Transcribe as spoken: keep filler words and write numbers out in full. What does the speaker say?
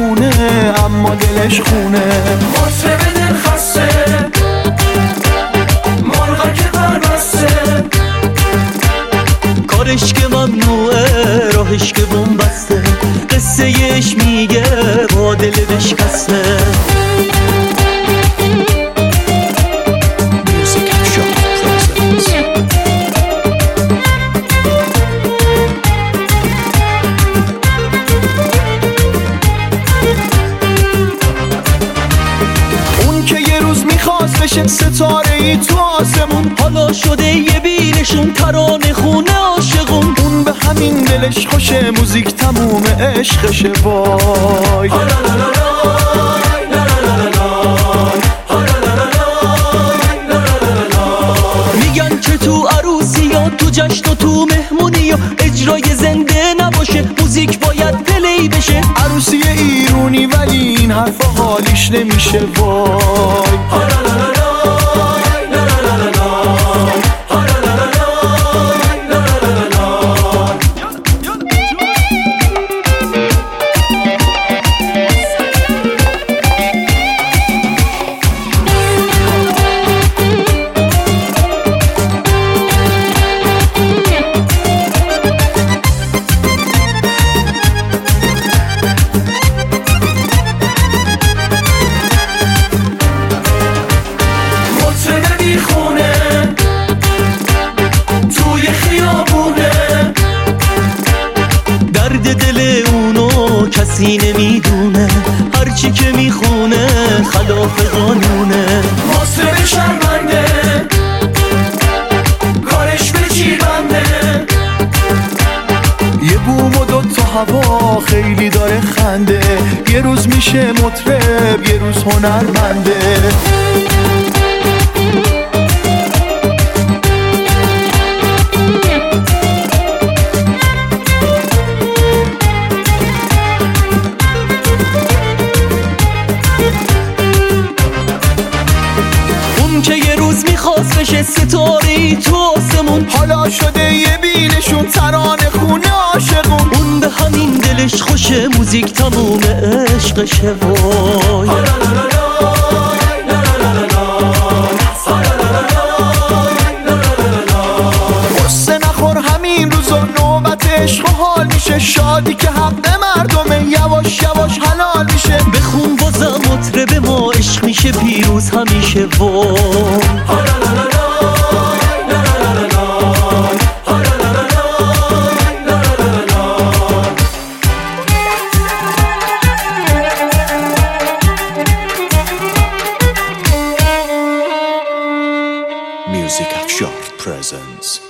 دیوونه اما دلش خونه. مطرب دل خسته، مرغا که بربسته، کارش که ممنوعه راهش که بومبسته، قصه یش میگه با دل بشکسته. ستاره ای تو آسمون حالا شده یه بینشون ترانه خونه عاشقون. اون به همین دلش خوشه موزیک تموم عشقشه وای. میگن که تو عروسی یا تو جشن و تو مهمونی یا اجرای زنده نباشه، موزیک باید پلی بشه. عروسی ایرونی ولی این حرفا حالیش نمیشه وای. دل اونو کسی نمیدونه، هرچی که میخونه خلاف قانونه. مطرب شرمنده، کارش به چی بنده، یه بوم و دو تا هوا خیلی داره خنده. یه روز میشه مطرب یه روز هنرمنده. که یه روز میخواست بشه ستاره تو آسمون، حالا شده یه بینشون ترانه خونه عاشقون. اون به همین دلش خوشه موزیک تموم عشقشه وای. قصه نخور همین روزا نوبت عشق و حال میشه. شادی که حق مردمه یواش یواش حلال میشه. بخون بازم مطرب ما عشق میشه پیروز همیشه وای. Music Afshar presents